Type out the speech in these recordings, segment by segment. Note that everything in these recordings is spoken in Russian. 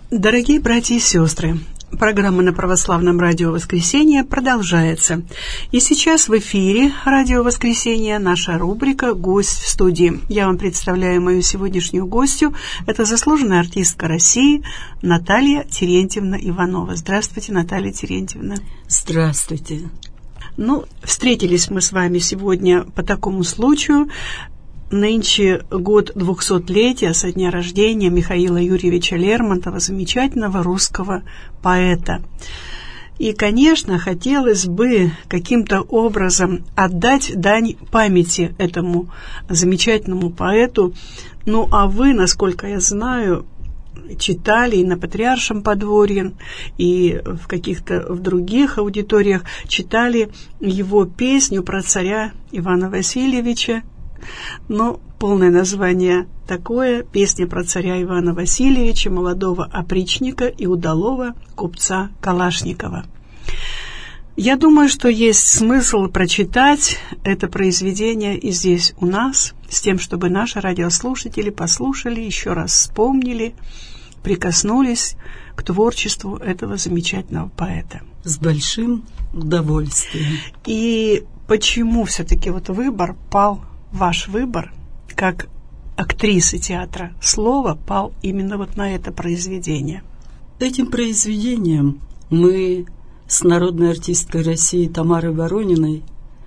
Дорогие братья и сестры, программа на Православном радио «Воскресенье» продолжается. И сейчас в эфире радио «Воскресенье» наша рубрика «Гость в студии». Я вам представляю мою сегодняшнюю гостью. Это заслуженная артистка России Наталья Терентьевна Иванова. Здравствуйте, Наталья Терентьевна. Здравствуйте. Встретились мы с вами сегодня по такому случаю. Нынче год 200-летия со дня рождения Михаила Юрьевича Лермонтова, замечательного русского поэта. И, конечно, хотелось бы каким-то образом отдать дань памяти этому замечательному поэту. А вы, насколько я знаю, читали и на Патриаршем подворье, и в каких-то в других аудиториях читали его песню про царя Ивана Васильевича. Полное название такое: «Песня про царя Ивана Васильевича, молодого опричника и удалого купца Калашникова». Я думаю, что есть смысл прочитать это произведение и здесь у нас, с тем, чтобы наши радиослушатели послушали, еще раз вспомнили, прикоснулись к творчеству этого замечательного поэта. С большим удовольствием. И почему все-таки ваш выбор, как актрисы театра слова, пал именно на это произведение? Этим произведением мы с народной артисткой России Тамарой Ворониной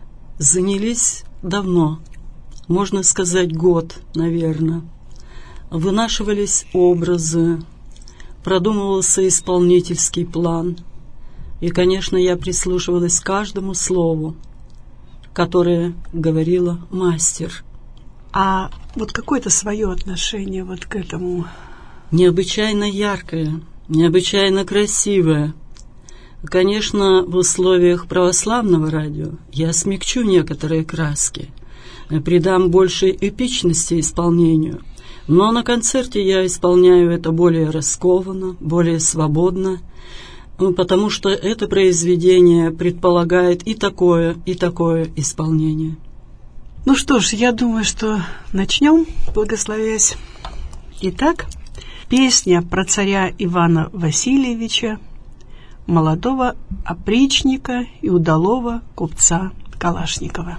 занялись давно, можно сказать, год, наверное. Вынашивались образы, продумывался исполнительский план. И, конечно, я прислушивалась к каждому слову, которое говорила мастер. А какое-то свое отношение к этому? Необычайно яркое, необычайно красивое. Конечно, в условиях православного радио я смягчу некоторые краски, придам больше эпичности исполнению, но на концерте я исполняю это более раскованно, более свободно, потому что это произведение предполагает и такое исполнение. Что ж, я думаю, что начнем, благословясь. Итак, песня про царя Ивана Васильевича, молодого опричника и удалого купца Калашникова.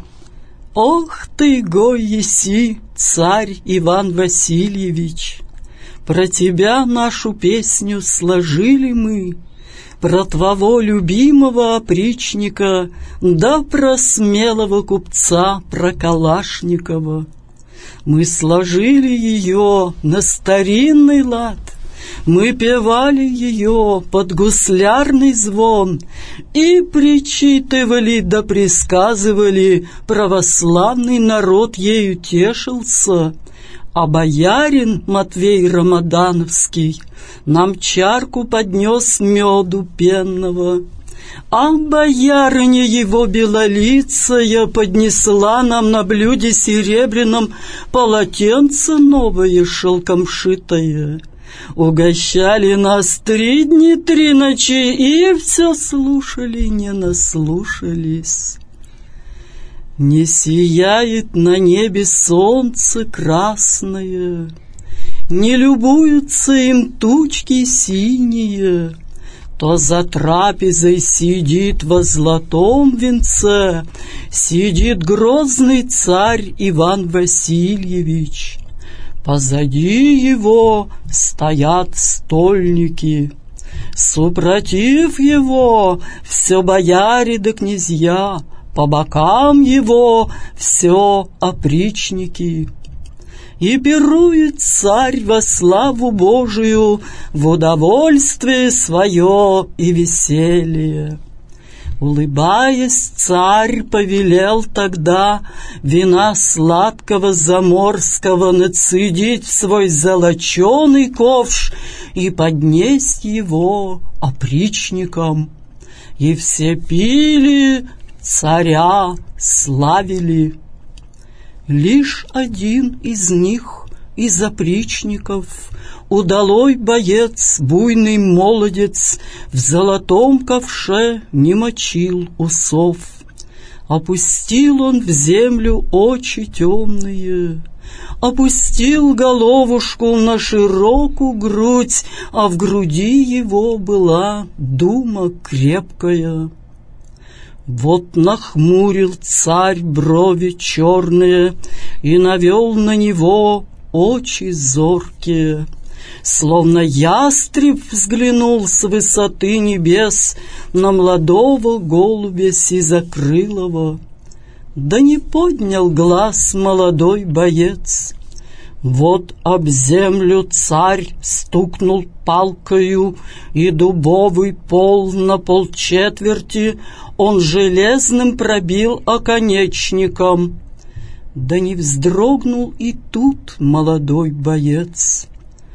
Ох ты, гой еси, царь Иван Васильевич, про тебя нашу песню сложили мы, про твоего любимого опричника, да про смелого купца, про Калашникова. Мы сложили ее на старинный лад, мы певали ее под гуслярный звон и причитывали да присказывали, православный народ ею тешился. А боярин Матвей Рамадановский нам чарку поднес меду пенного, а боярыня его белолицая поднесла нам на блюде серебряном полотенце новое шелком шитое. Угощали нас 3 дня 3 ночи, и все слушали, не наслушались. Не сияет на небе солнце красное, не любуются им тучки синие, то за трапезой сидит во золотом венце, сидит грозный царь Иван Васильевич. Позади его стоят стольники, супротив его все бояре да князья, по бокам его все опричники. И пирует царь во славу Божию, в удовольствие свое и веселье. Улыбаясь, царь повелел тогда вина сладкого заморского нацедить в свой золоченый ковш и поднесть его опричникам. И все пили, царя славили. Лишь один из них, из опричников, удалой боец, буйный молодец, в золотом ковше не мочил усов. Опустил он в землю очи темные, опустил головушку на широкую грудь, а в груди его была дума крепкая. Вот нахмурил царь брови черные и навел на него очи зоркие, словно ястреб взглянул с высоты небес на молодого голубя сизокрылого. Да не поднял глаз молодой боец. Вот об землю царь стукнул палкою, и дубовый пол на полчетверти он железным пробил оконечником. Да не вздрогнул и тут молодой боец.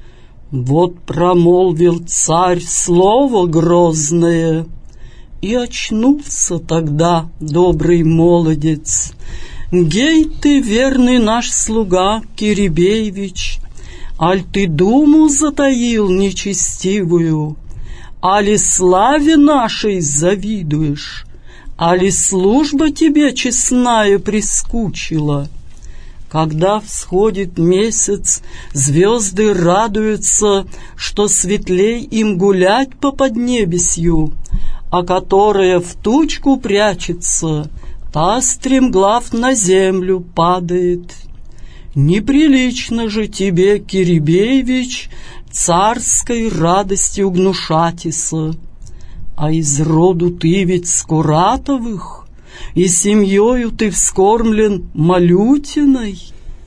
Вот промолвил царь слово грозное, и очнулся тогда добрый молодец. «Гей ты, верный наш слуга, Кирибеевич, аль ты думу затаил нечестивую, али славе нашей завидуешь, али служба тебе честная прискучила? Когда всходит месяц, звезды радуются, что светлей им гулять по поднебесью, а которая в тучку прячется, та стремглав на землю падает. Неприлично же тебе, Кирибеевич, царской радостью гнушатися. А из роду ты ведь Скуратовых, и семьёю ты вскормлен Малютиной.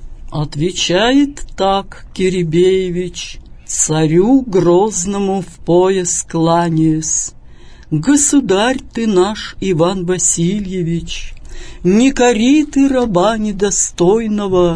Отвечает так Кирибеевич, царю грозному в пояс кланяясь: «Государь ты наш, Иван Васильевич, не кори ты раба недостойного,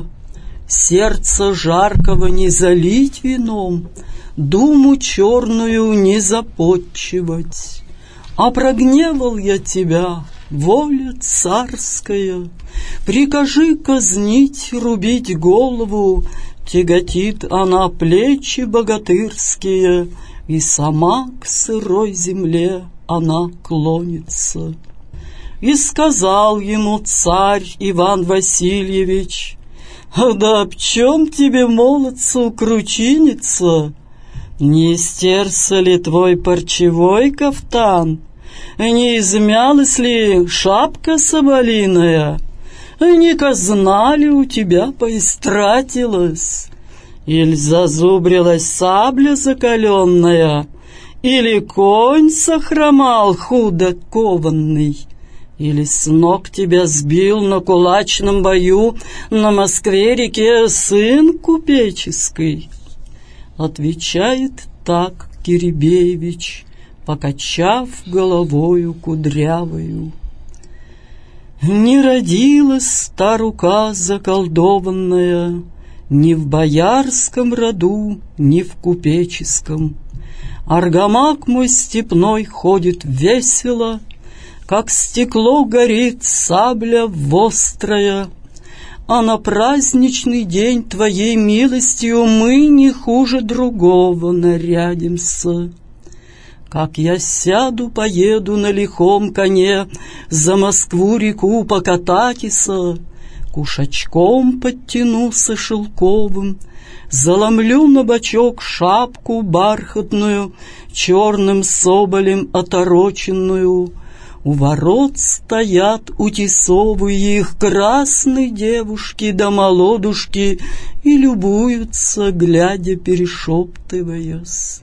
сердца жаркого не залить вином, думу черную не запотчевать. А прогневал я тебя, воля царская, прикажи казнить, рубить голову, тяготит она плечи богатырские, и сама к сырой земле она клонится». И сказал ему царь Иван Васильевич: «Да об чем тебе, молодцу, кручиниться? Не истерся ли твой парчевой кафтан? Не измялась ли шапка соболиная? Не казна ли у тебя поистратилась? Или зазубрилась сабля закаленная? Или конь сохромал худо кованный? Или с ног тебя сбил на кулачном бою на Москве-реке сын купеческий?» Отвечает так Кирибеевич, покачав головою кудрявою: «Не родилась та рука заколдованная ни в боярском роду, ни в купеческом. Аргамак мой степной ходит весело, как стекло горит сабля вострая, а на праздничный день твоей милостью мы не хуже другого нарядимся. Как я сяду, поеду на лихом коне за Москву-реку покататися, кушачком подтянуся шелковым, заломлю на бочок шапку бархатную, черным соболем отороченную. У ворот стоят утесовые их красные девушки да молодушки и любуются, глядя, перешептываясь.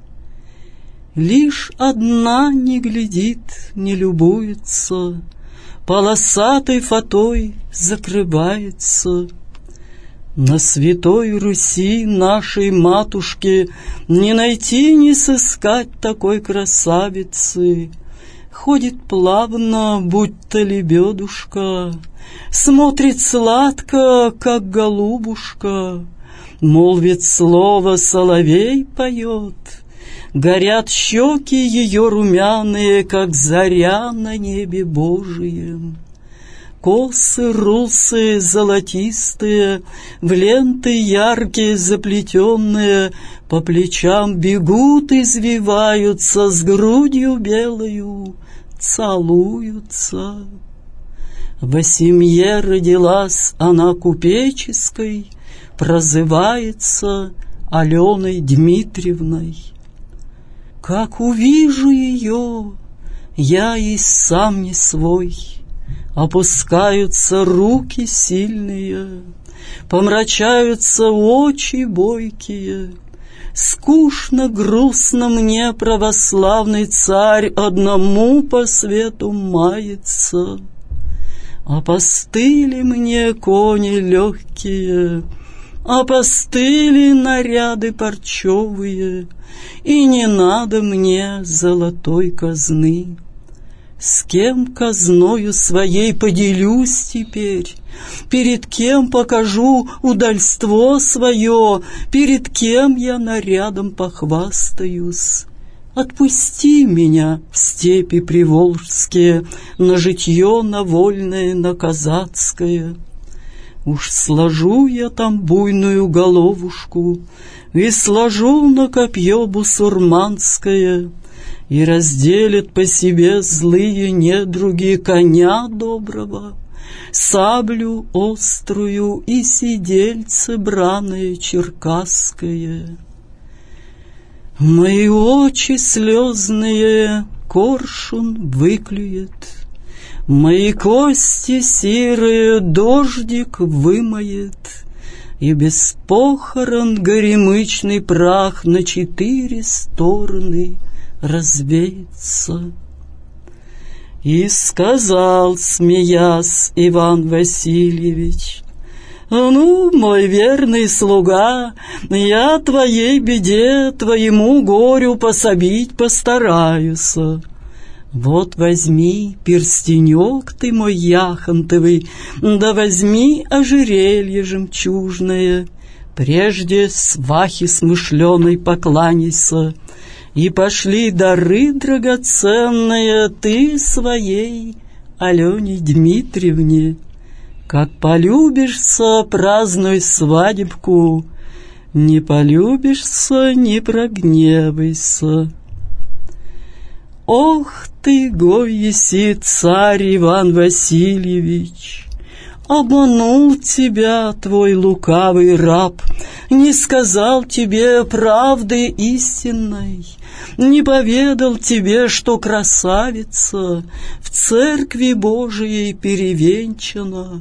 Лишь одна не глядит, не любуется, полосатой фатой закрывается. На святой Руси нашей матушке не найти, не сыскать такой красавицы. Ходит плавно, будто лебедушка, смотрит сладко, как голубушка, молвит слово, соловей поет, горят щеки ее румяные, как заря на небе Божием. Косы русые, золотистые, в ленты яркие заплетенные, по плечам бегут, извиваются, с грудью белою целуются. Во семье родилась она купеческой, прозывается Аленой Дмитриевной. Как увижу ее, я и сам не свой, опускаются руки сильные, помрачаются очи бойкие. Скучно, грустно мне, православный царь одному по свету мается. Опостыли мне кони легкие, опостыли наряды парчевые, и не надо мне золотой казны. С кем казною своей поделюсь теперь? Перед кем покажу удальство свое? Перед кем я нарядом похвастаюсь? Отпусти меня в степи приволжские, на житье, на вольное, на казацкое. Уж сложу я там буйную головушку и сложу на копье бусурманское, и разделят по себе злые недруги коня доброго, саблю острую и сидельце браное черкасское. Мои очи слезные коршун выклюет, мои кости серые дождик вымоет, и без похорон горемычный прах на 4 стороны развеется. И сказал, смеясь, Иван Васильевич: «Ну, мой верный слуга, я твоей беде, твоему горю пособить постараюсь. Вот возьми перстенек ты мой яхонтовый, да возьми ожерелье жемчужное, прежде свахе смышленой покланяйся, и пошли дары драгоценные ты своей Алене Дмитриевне. Как полюбишься, празднуй свадебку, не полюбишься, не прогневайся». Ох ты, гой еси, царь Иван Васильевич! Обманул тебя твой лукавый раб, не сказал тебе правды истинной, не поведал тебе, что красавица в церкви Божией перевенчана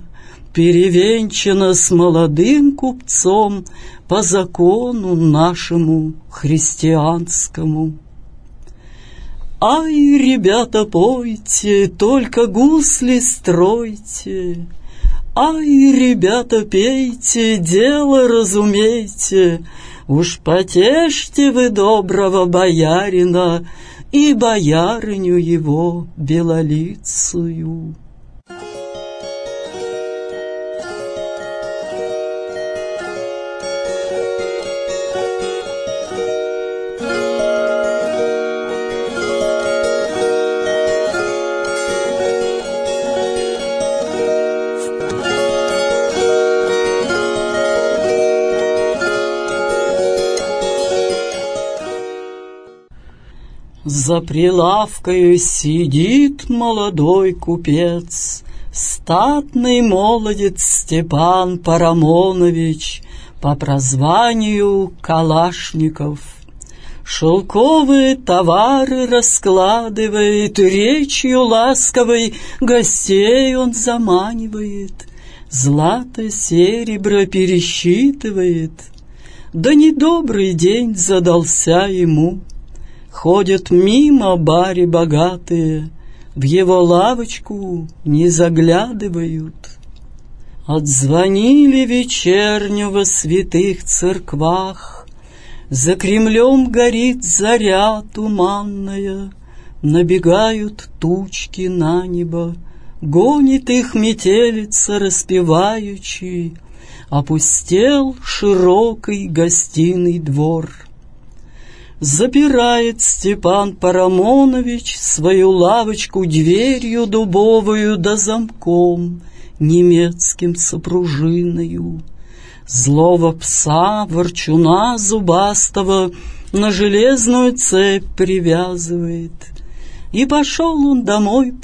с молодым купцом по закону нашему христианскому. Ай, ребята, пойте, только гусли стройте, ай, ребята, пейте, дело разумейте, уж потешьте вы доброго боярина и боярыню его белолицую. За прилавкою сидит молодой купец, статный молодец Степан Парамонович, по прозванию Калашников. Шелковые товары раскладывает, речью ласковой гостей он заманивает, злато серебро пересчитывает. Да недобрый день задался ему. Ходят мимо бари богатые, в его лавочку не заглядывают. Отзвонили вечерню во святых церквах, за Кремлем горит заря туманная, набегают тучки на небо, гонит их метелица распеваючи, опустел широкий гостиный двор. Запирает Степан Парамонович свою лавочку дверью дубовую да замком немецким сопружиною. Злого пса, ворчуна зубастого, на железную цепь привязывает. И пошел он домой,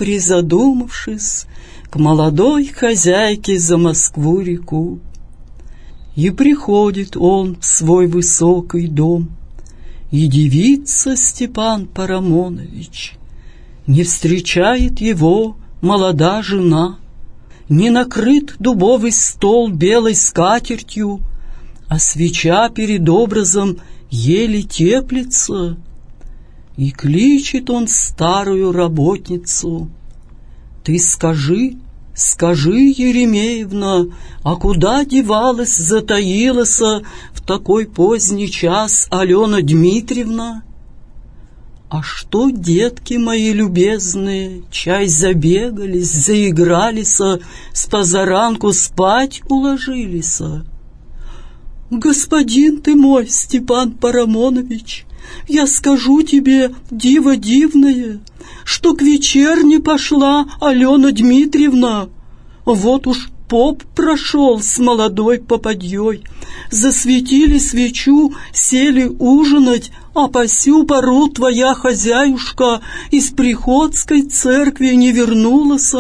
призадумавшись, к молодой хозяйке за Москву-реку. И приходит он в свой высокий дом, и девица Степан Парамонович. Не встречает его молода жена, не накрыт дубовый стол белой скатертью, а свеча перед образом еле теплится. И кличет он старую работницу: «Ты скажи, скажи, Еремеевна, а куда девалась, затаилась в такой поздний час Алена Дмитриевна?» «А что, детки мои любезные, чай забегались, заигрались, с позаранку спать уложились?» «Господин ты мой, Степан Парамонович, я скажу тебе, диво дивное, что к вечерне пошла Алена Дмитриевна. Вот уж поп прошел с молодой попадьей, засветили свечу, сели ужинать, а по сю пору твоя хозяюшка из приходской церкви не вернулась.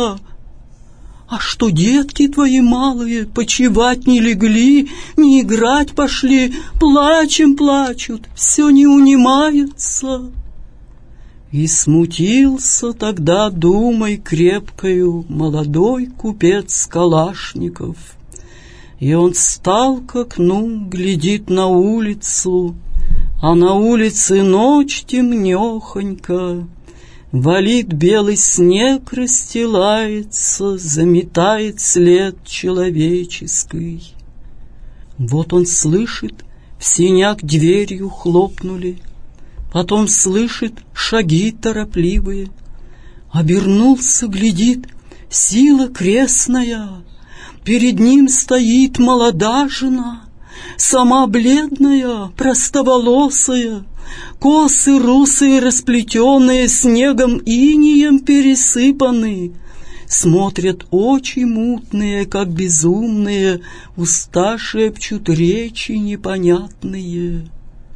А что детки твои малые почивать не легли, не играть пошли, плачем плачут, все не унимается». И смутился тогда думой крепкою молодой купец Калашников. И он встал к окну, глядит на улицу, а на улице ночь темнехонька. Валит белый снег, расстилается, заметает след человеческий. Вот он слышит, в синяк дверью хлопнули, потом слышит шаги торопливые. Обернулся, глядит, сила крестная, перед ним стоит молода жена, сама бледная, простоволосая, косы русые расплетенные, снегом инеем пересыпаны. Смотрят очи мутные, как безумные, уста шепчут речи непонятные.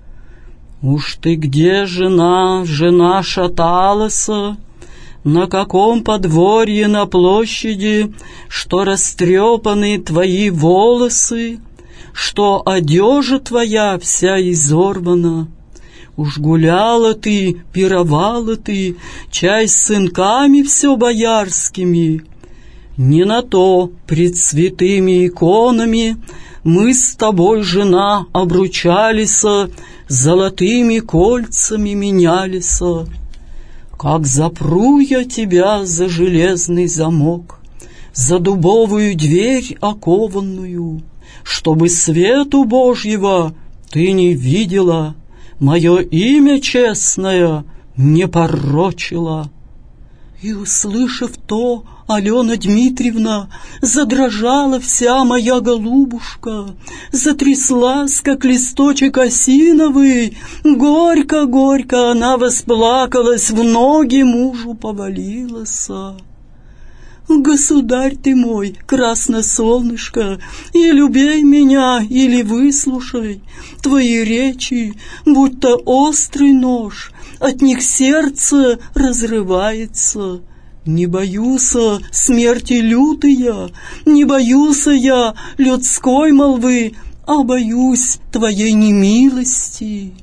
«Уж ты где, жена, жена шаталася? На каком подворье на площади, что растрепаны твои волосы, что одежа твоя вся изорвана? Уж гуляла ты, пировала ты, чай с сынками все боярскими. Не на то пред святыми иконами мы с тобой, жена, обручались, золотыми кольцами менялись. Как запру я тебя за железный замок, за дубовую дверь окованную, чтобы свету Божьего ты не видела, мое имя честное не порочила». И, услышав то, Алена Дмитриевна, задрожала вся моя голубушка, затряслась, как листочек осиновый, горько-горько она восплакалась, в ноги мужу повалилась. «Государь ты мой, красное солнышко, и любей меня, или выслушай, твои речи, будто острый нож, от них сердце разрывается. Не боюсь смерти лютая, не боюсь я людской молвы, а боюсь твоей немилости».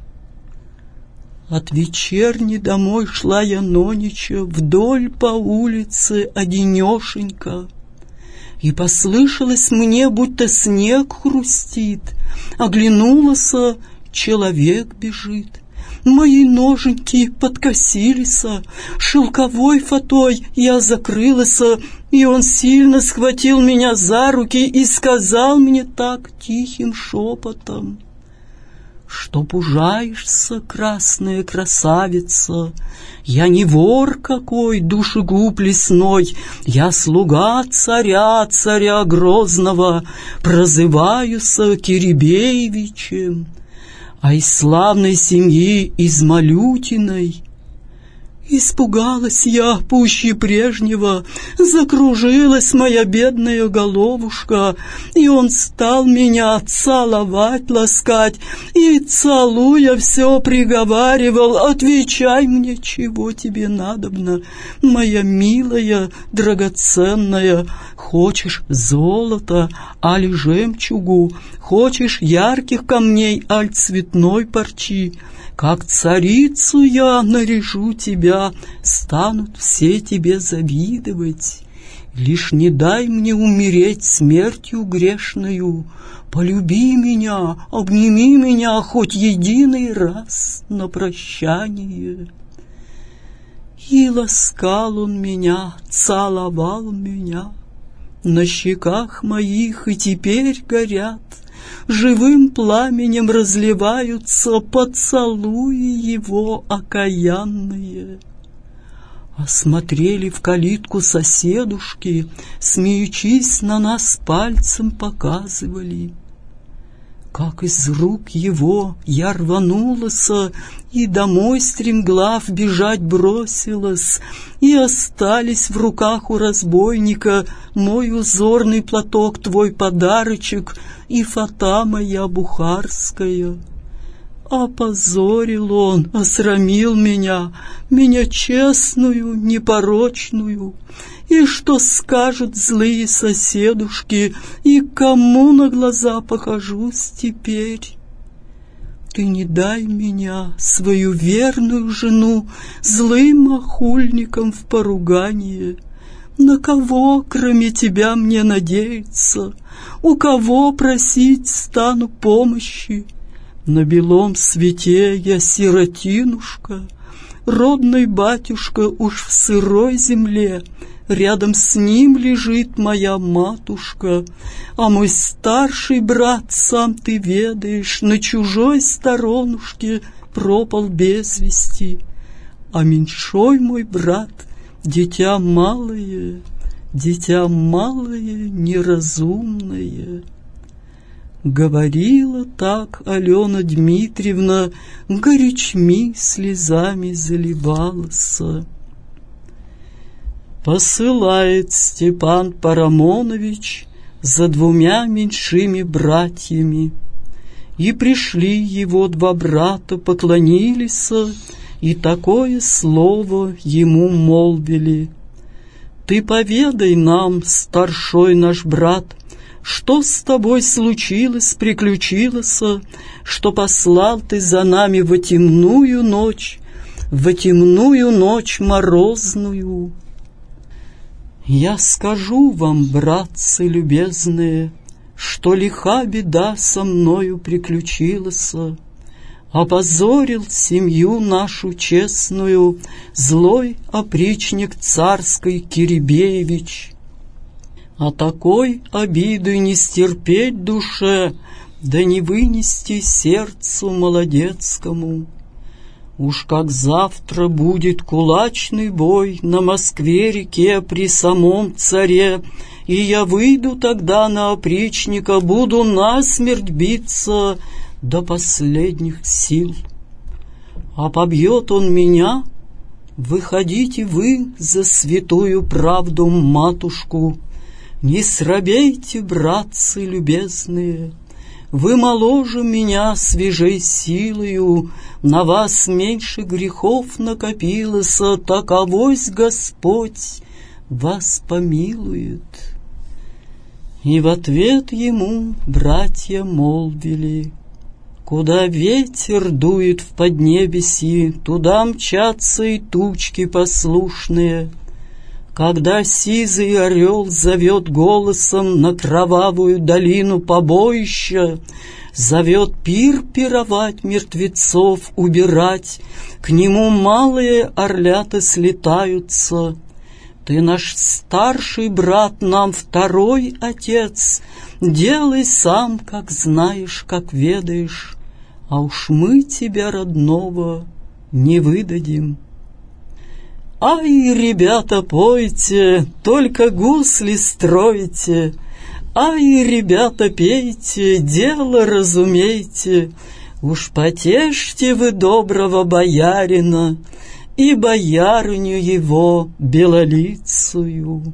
От вечерни домой шла я нонеча вдоль по улице одинешенька, и послышалось мне, будто снег хрустит. Оглянулась, человек бежит. Мои ноженьки подкосились, шелковой фатой я закрылась, и он сильно схватил меня за руки и сказал мне так тихим шепотом: «Что пужаешься, красная красавица? Я не вор какой, душегуб лесной, я слуга царя, царя грозного, прозываюся Киребеевичем, а из славной семьи Измалютиной». Испугалась я пуще прежнего, закружилась моя бедная головушка, и он стал меня целовать, ласкать, и, целуя, все приговаривал: отвечай мне, чего тебе надобно, моя милая, драгоценная, хочешь золота, али жемчугу, хочешь ярких камней, аль цветной парчи? Как царицу я наряжу тебя, станут все тебе завидовать. Лишь не дай мне умереть смертью грешною, полюби меня, обними меня хоть единый раз на прощание. И ласкал он меня, целовал меня, на щеках моих и теперь горят, живым пламенем разливаются поцелуи его окаянные. Осмотрели в калитку соседушки, смеючись, на нас пальцем показывали. Как из рук его я рванулась и домой стремглав бежать бросилась, и остались в руках у разбойника мой узорный платок, твой подарочек, и фата моя бухарская. Опозорил он, осрамил меня честную, непорочную. И что скажут злые соседушки, и кому на глаза покажусь теперь? Ты не дай меня, свою верную жену, злым охульникам в поругание. На кого, кроме тебя, мне надеяться? У кого просить стану помощи? На белом свете я сиротинушка, родной батюшка уж в сырой земле, рядом с ним лежит моя матушка, а мой старший брат, сам ты ведаешь, на чужой сторонушке пропал без вести, а меньшой мой брат — дитя малое, неразумное. Говорила так Алена Дмитриевна, горячми слезами заливалась. Посылает Степан Парамонович за двумя меньшими братьями, и пришли его два брата, поклонились, и такое слово ему молвили: «Ты поведай нам, старшой наш брат, что с тобой случилось, приключилось, что послал ты за нами во темную ночь морозную?» «Я скажу вам, братцы любезные, что лиха беда со мною приключилась. Опозорил семью нашу честную злой опричник царской Кирибеевич. А такой обиды не стерпеть душе, да не вынести сердцу молодецкому. Уж как завтра будет кулачный бой на Москве-реке при самом царе, и я выйду тогда на опричника, буду насмерть биться до последних сил. А побьет он меня, выходите вы за святую правду матушку. Не срабейте, братцы любезные, вы моложе меня свежей силою, на вас меньше грехов накопилось, таковось Господь вас помилует». И в ответ ему братья молвили: «Куда ветер дует в поднебесье, туда мчатся и тучки послушные. Когда сизый орел зовет голосом на кровавую долину побоища, зовет пир пировать, мертвецов убирать, к нему малые орлята слетаются. Ты наш старший брат, нам второй отец, делай сам, как знаешь, как ведаешь, а уж мы тебя, родного, не выдадим». «Ай, ребята, пойте, только гусли стройте! Ай, ребята, пейте, дело разумейте! Уж потешьте вы доброго боярина, и боярыню его белолицую.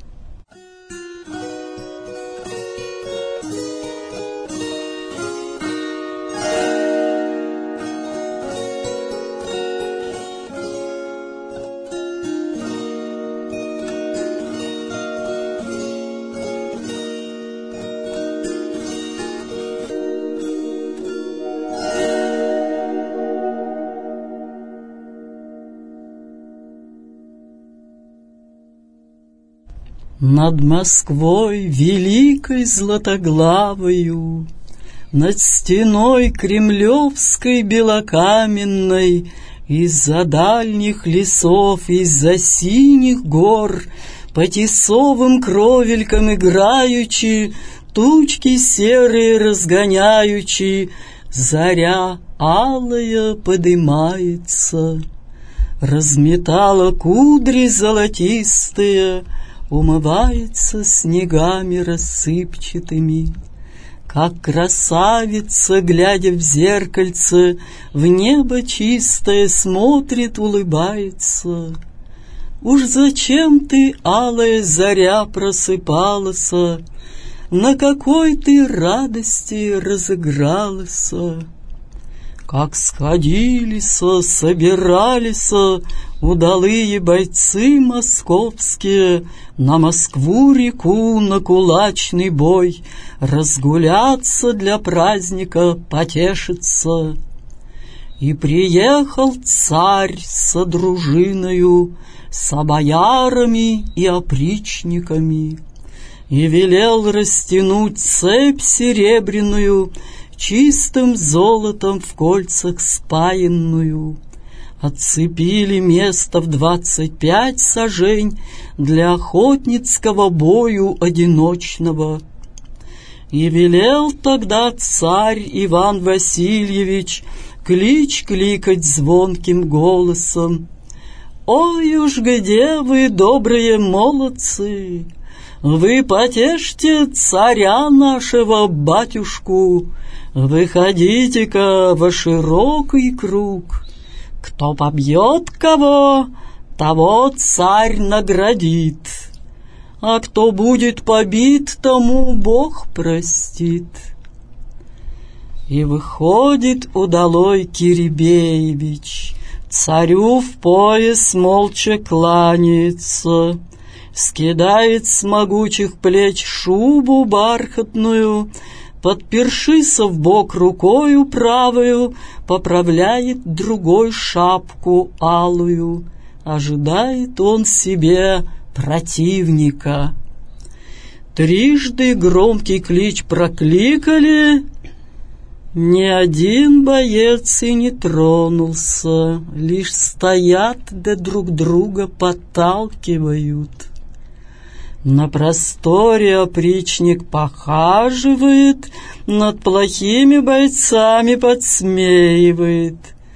Над Москвой великой златоглавою, над стеной кремлевской белокаменной, из-за дальних лесов, из-за синих гор, по тесовым кровелькам играючи, тучки серые разгоняючи, заря алая подымается. Разметала кудри золотистые, умывается снегами рассыпчатыми. Как красавица, глядя в зеркальце, в небо чистое смотрит, улыбается. Уж зачем ты, алая заря, просыпалась, на какой ты радости разыгралась? Как сходились, собирались удалые бойцы московские на Москву-реку, на кулачный бой, разгуляться для праздника, потешиться. И приехал царь со дружиною, с боярами и опричниками, и велел растянуть цепь серебряную, чистым золотом в кольцах спаянную. Отцепили место в 25 сажень для охотницкого бою одиночного. И велел тогда царь Иван Васильевич клич кликать звонким голосом: «Ой уж где вы, добрые молодцы! Вы потешьте царя нашего, батюшку! Выходите-ка во широкий круг! Кто побьет кого, того царь наградит, а кто будет побит, тому Бог простит». И выходит удалой Кирибеевич, царю в пояс молча кланяется, скидает с могучих плеч шубу бархатную, подпершися в бок рукою правою, поправляет другой шапку алую. Ожидает он себе противника. Трижды громкий клич прокликали, ни один боец и не тронулся, лишь стоят да друг друга подталкивают. На просторе опричник похаживает, над плохими бойцами подсмеивает.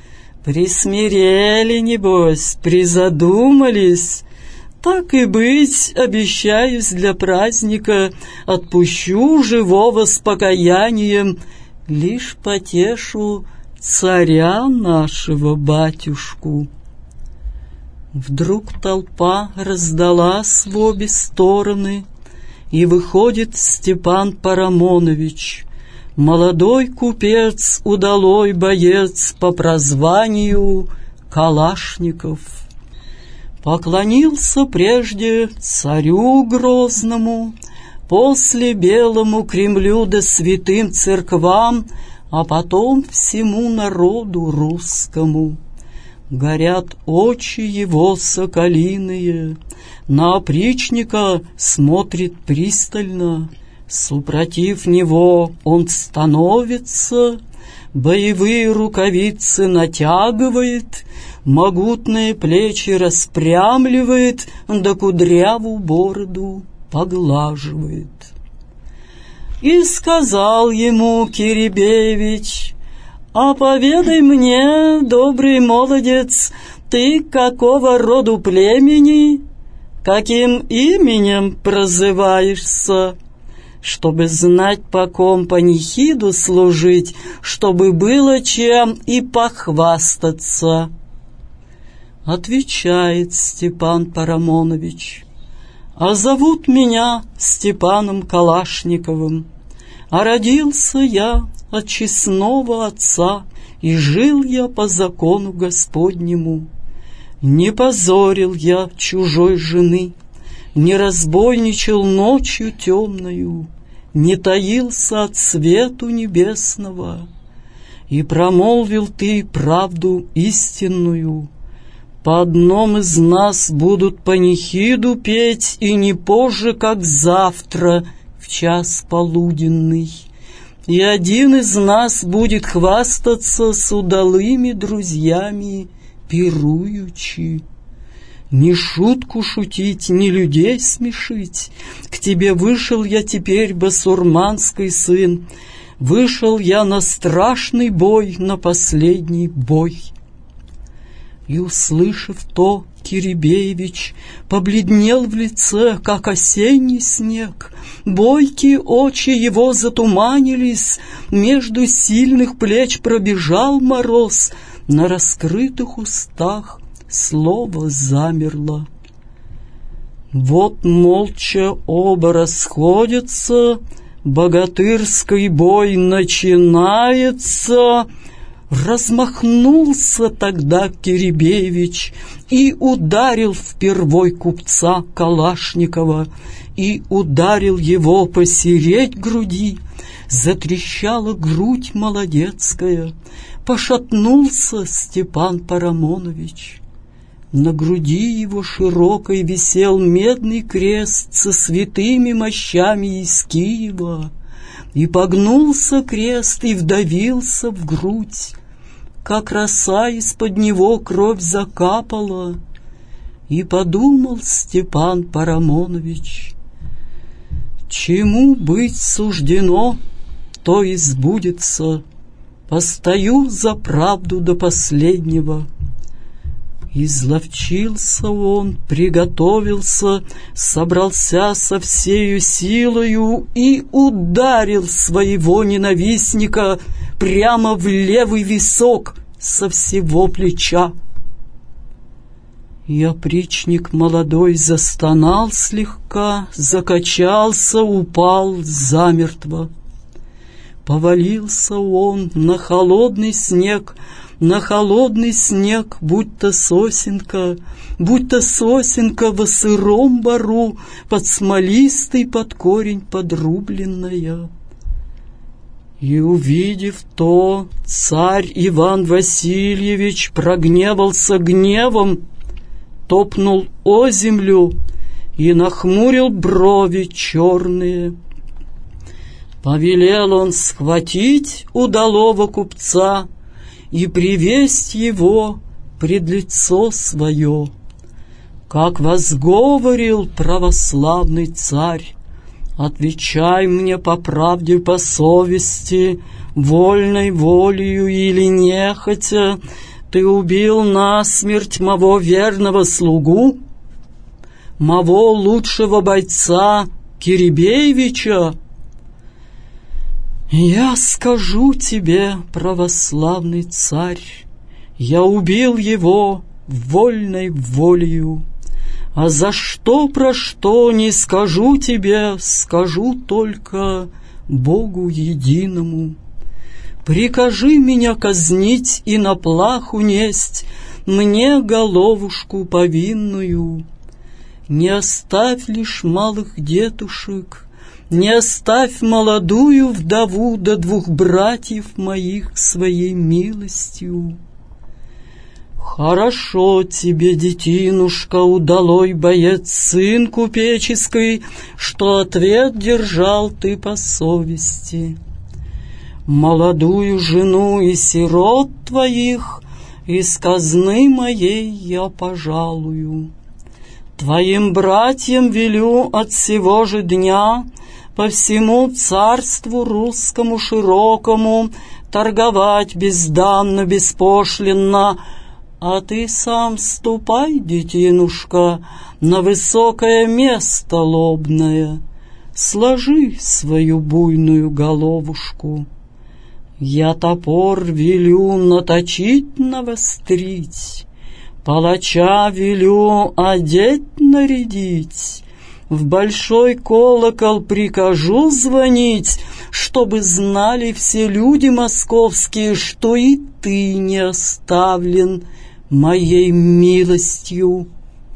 Присмирели, небось, призадумались. Так и быть, обещаюсь для праздника, отпущу живого с покаянием, лишь потешу царя нашего батюшку. Вдруг толпа раздалась в обе стороны, и выходит Степан Парамонович, молодой купец, удалой боец по прозванию Калашников. Поклонился прежде царю грозному, после белому Кремлю да святым церквам, а потом всему народу русскому. Горят очи его соколиные, на опричника смотрит пристально, супротив него он становится, боевые рукавицы натягивает, могутные плечи распрямливает, да кудрявую бороду поглаживает. И сказал ему Кирибеевич: «А поведай мне, добрый молодец, ты какого роду племени, каким именем прозываешься, чтобы знать, по ком панихиду служить, чтобы было чем и похвастаться». Отвечает Степан Парамонович: а зовут меня Степаном Калашниковым, а родился я от честного отца, и жил я по закону Господнему. Не позорил я чужой жены, не разбойничал ночью темною, не таился от свету небесного. И промолвил ты правду истинную: по одном из нас будут панихиду петь, и не позже, как завтра, в час полуденный. И один из нас будет хвастаться с удалыми друзьями, пируючи. Ни шутку шутить, ни людей смешить. К тебе вышел я теперь, басурманский сын, вышел я на страшный бой, на последний бой. И, услышав то, Кирибеевич побледнел в лице, как осенний снег. Бойкие очи его затуманились, между сильных плеч пробежал мороз, на раскрытых устах слово замерло. Вот молча оба расходятся, богатырский бой начинается. Размахнулся тогда Кирибеевич и ударил впервой купца Калашникова, и ударил его посередь груди. Затрещала грудь молодецкая, пошатнулся Степан Парамонович. На груди его широкой висел медный крест со святыми мощами из Киева, и погнулся крест и вдавился в грудь. Как роса из-под него кровь закапала, и подумал Степан Парамонович: чему быть суждено, то и сбудется. Постою за правду до последнего. Изловчился он, приготовился, собрался со всею силою и ударил своего ненавистника прямо в левый висок со всего плеча. И опричник молодой застонал слегка, закачался, упал замертво. Повалился он на холодный снег, будто сосенка во сыром бору, под смолистый под корень подрубленная. И, увидев то, царь Иван Васильевич прогневался гневом, топнул о землю и нахмурил брови черные. Повелел он схватить удалого купца и привесть его пред лицо свое. Как возговорил православный царь: отвечай мне по правде, по совести, вольной волею или нехотя, ты убил насмерть моего верного слугу, моего лучшего бойца Кирибеевича? Я скажу тебе, православный царь, я убил его вольной волею, а за что, про что не скажу тебе, скажу только Богу единому. Прикажи меня казнить и на плаху несть мне головушку повинную. Не оставь лишь малых детушек, не оставь молодую вдову до двух братьев моих своей милостью. Хорошо тебе, детинушка, удалой боец, сын купеческий, что ответ держал ты по совести. Молодую жену и сирот твоих из казны моей я пожалую. Твоим братьям велю от сего же дня по всему царству русскому широкому торговать безданно, беспошлинно, а ты сам ступай, детинушка, на высокое место лобное, сложи свою буйную головушку. Я топор велю наточить, навострить, Палача велю одеть нарядить, в большой колокол прикажу звонить, чтобы знали все люди московские, что и ты не оставлен моей милостью.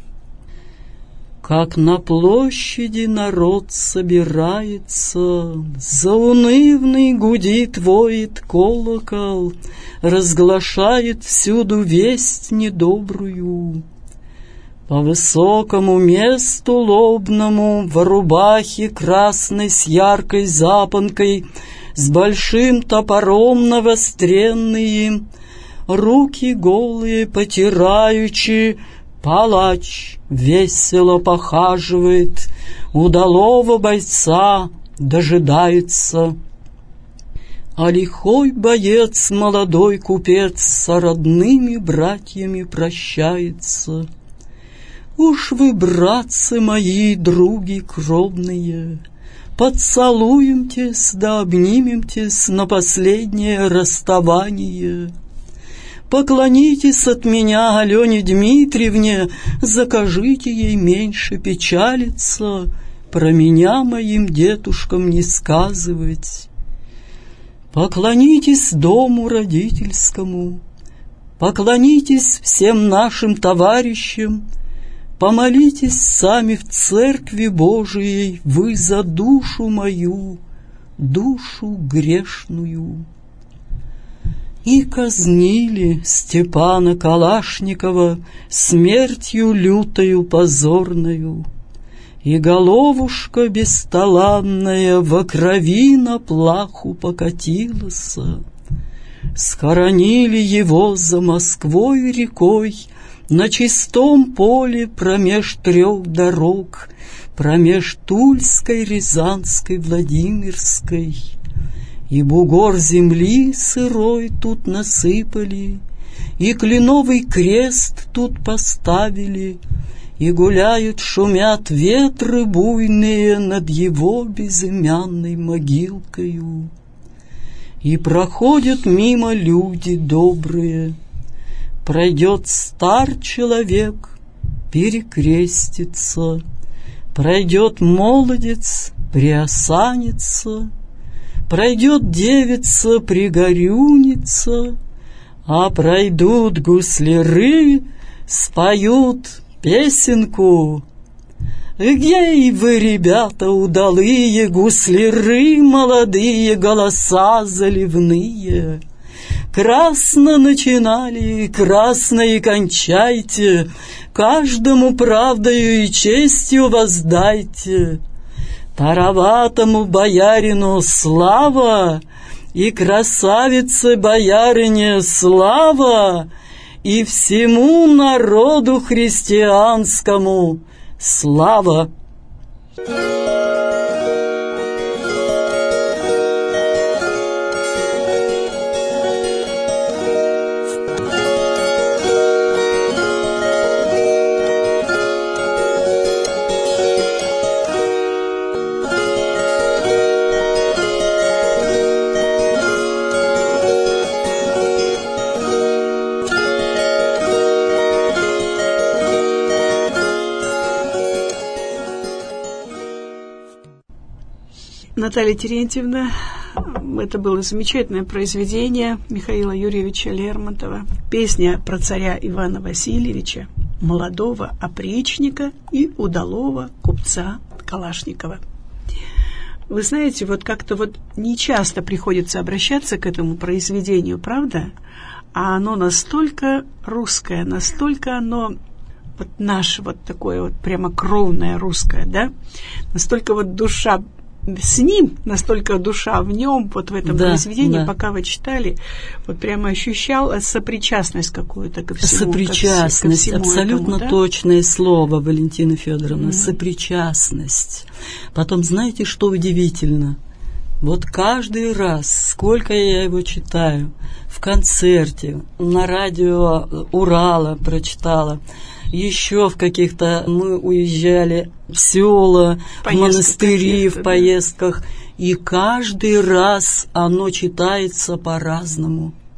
Как на площади народ собирается, заунывный гудит, воет колокол, разглашает всюду весть недобрую. По высокому месту лобному, в рубахе красной с яркой запонкой, с большим топором навостренные, руки голые потираючи, палач весело похаживает, удалого бойца дожидается. А лихой боец, молодой купец, с родными братьями прощается. Уж вы, братцы мои, други кровные, поцелуемтесь да обнимемтесь на последнее расставание. Поклонитесь от меня Алене Дмитриевне, закажите ей меньше печалиться, про меня моим детушкам не сказывать. Поклонитесь дому родительскому, поклонитесь всем нашим товарищам, помолитесь сами в церкви Божией вы за душу мою, душу грешную. И казнили Степана Калашникова смертью лютою позорною, и головушка бесталанная во крови на плаху покатилась. Схоронили его за Москвой рекой, на чистом поле промеж трех дорог, промеж Тульской, Рязанской, Владимирской. И бугор земли сырой тут насыпали, и кленовый крест тут поставили, и гуляют, шумят ветры буйные над его безымянной могилкою. И проходят мимо люди добрые, пройдет стар человек, перекрестится, пройдет молодец, приосанится, пройдет девица, пригорюнится, а пройдут гусляры, споют песенку. Гей вы, ребята удалые, гусляры молодые, голоса заливные. Красно начинали, красно и кончайте, каждому правдою и честью воздайте. Тароватому боярину слава, и красавице боярине слава, и всему народу христианскому слава. Наталья Терентьевна, это было замечательное произведение Михаила Юрьевича Лермонтова. Песня про царя Ивана Васильевича, молодого опричника и удалого купца Калашникова. Вы знаете, вот как-то вот нечасто приходится обращаться к этому произведению, правда? А оно настолько русское, настолько оно вот наше, вот такое вот прямо кровное русское, да? Настолько вот душа с ним, настолько душа в нем, вот в этом произведении, пока вы читали, вот прямо ощущал сопричастность какую-то ко всему. Сопричастность, ко всему абсолютно этому, да? Точное слово, Валентина Федоровна, сопричастность. Потом, знаете, что удивительно? Вот каждый раз, сколько я его читаю, в концерте, на радио Урала прочитала, еще в каких-то, мы уезжали в села, в монастыри, в поездках, и каждый раз оно читается по-разному.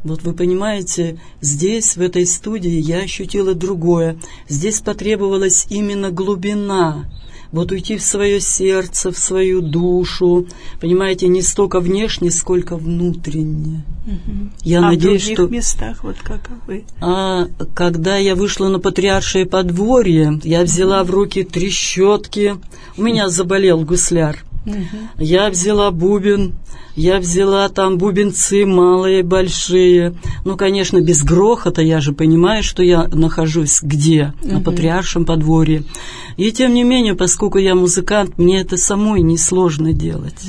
Вот вы понимаете, здесь, в этой студии, я ощутила другое. Здесь потребовалась именно глубина. Вот уйти в свое сердце, в свою душу. Понимаете, не столько внешне, сколько внутренне. Я надеюсь, в других что местах, вот как вы? Когда я вышла на Патриаршее подворье, я взяла в руки трещотки. У меня заболел гусляр. Я взяла бубен, я взяла там бубенцы малые, большие. Ну, конечно, без грохота, я же понимаю, что я нахожусь где? На Патриаршем подворье. И тем не менее, поскольку я музыкант, мне это самой несложно делать.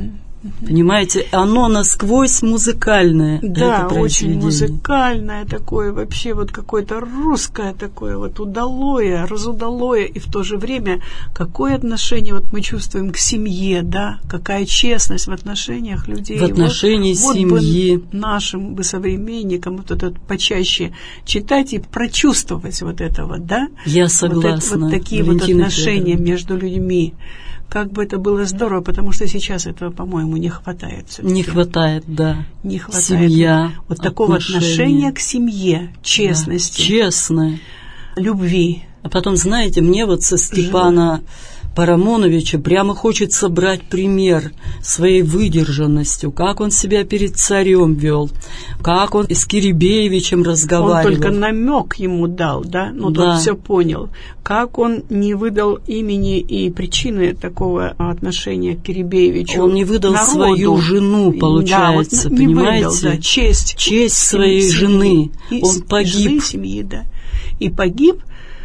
Понимаете, оно насквозь музыкальное. Да, очень музыкальное такое, вообще вот какое-то русское такое, вот удалое, разудалое, и в то же время какое отношение вот мы чувствуем к семье, да, какая честность в отношениях людей. В отношении семьи. Вот бы нашим бы современникам вот это почаще читать и прочувствовать вот это вот, да? Я согласна. Вот такие Валентина вот отношения Федоровна. Между людьми. Как бы это было здорово, потому что сейчас этого, по-моему, не хватает. Всё-таки. Не хватает, да. Не хватает. Семья, вот такого отношения к семье, честности, да, честное, любви. А потом, знаете, мне вот со Степана Парамоновича прямо хочется брать пример своей выдержанностью, как он себя перед царем вел, как он с Киребеевичем разговаривал. Он только намек ему дал, да? Ну, да. тот все понял. Как он не выдал имени и причины такого отношения к Киребеевичу. Он не выдал народу. Свою жену, получается, да, вот понимаете? Не выдал, да, честь своей жены. Он погиб. Жены, семьи, да. И погиб,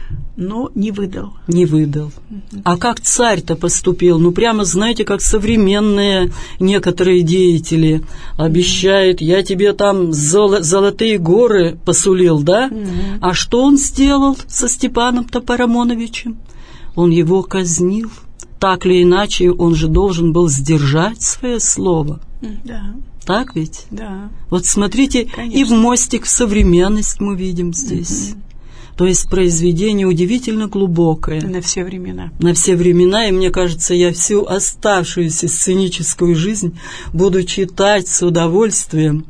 но не выдал. Не выдал. А как царь-то поступил? Ну, прямо, знаете, как современные некоторые деятели обещают, я тебе там золотые горы посулил, да? А что он сделал со Степаном-то Парамоновичем? Он его казнил. Так или иначе, он же должен был сдержать свое слово. Да. Так ведь? Да. Вот смотрите, конечно. И в мостик в современность мы видим здесь. То есть произведение удивительно глубокое. На все времена. На все времена, и мне кажется, я всю оставшуюся сценическую жизнь буду читать с удовольствием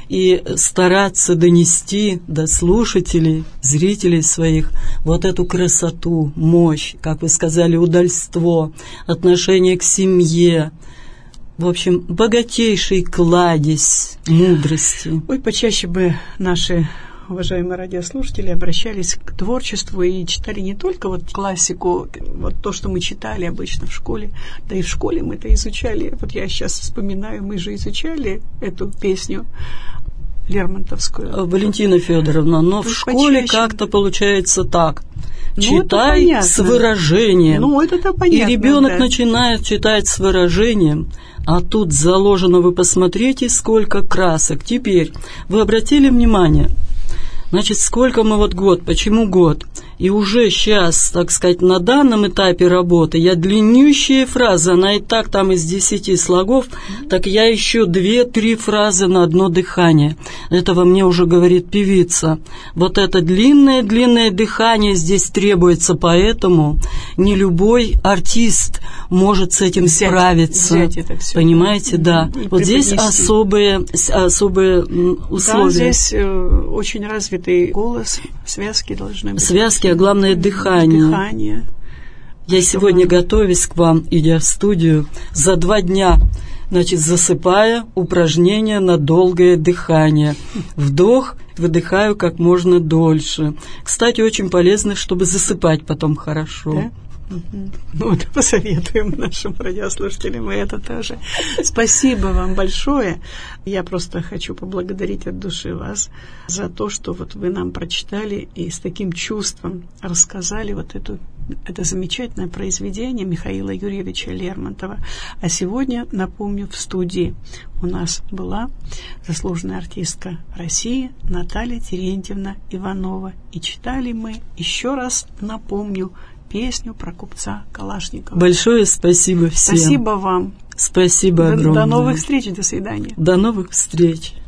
и стараться донести до слушателей, зрителей своих вот эту красоту, мощь, как вы сказали, удальство, отношение к семье. В общем, богатейший кладезь мудрости. Ой, почаще бы наши уважаемые радиослушатели обращались к творчеству и читали не только вот классику, вот то, что мы читали обычно в школе, да и в школе мы это изучали. Вот я сейчас вспоминаю, мы же изучали эту песню Лермонтовскую. Валентина Федоровна, но в школе как-то получается так. Читай с выражением. Ну, это-то понятно. И ребенок начинает читать с выражением, а тут заложено, вы посмотрите, сколько красок. Теперь, вы обратили внимание, значит, сколько мы вот год, почему год? И уже сейчас, так сказать, на данном этапе работы я длиннющие фразы, она и так там из 10 слогов, так я еще 2-3 фразы на одно дыхание. Это во мне уже говорит певица. Вот это длинное дыхание здесь требуется, поэтому не любой артист может с этим справиться. Взять это все. Понимаете, да. Вот здесь особые условия. Да, здесь очень развитый голос, связки должны быть. Связки, а главное дыхание. Я сегодня, готовясь к вам, идя в студию, за 2 дня, значит, засыпая, упражнение на долгое дыхание. Вдох, выдыхаю как можно дольше. Кстати, очень полезно, чтобы засыпать потом хорошо. Да? Ну, вот посоветуем нашим радиослушателям и это тоже. Спасибо вам большое. Я просто хочу поблагодарить от души вас за то, что вот вы нам прочитали и с таким чувством рассказали вот это замечательное произведение Михаила Юрьевича Лермонтова. А сегодня, напомню, в студии у нас была заслуженная артистка России Наталья Терентьевна Иванова. И читали мы, еще раз напомню, песню про купца Калашникова. Большое спасибо всем. Спасибо вам. Спасибо огромное. До новых встреч, до свидания. До новых встреч.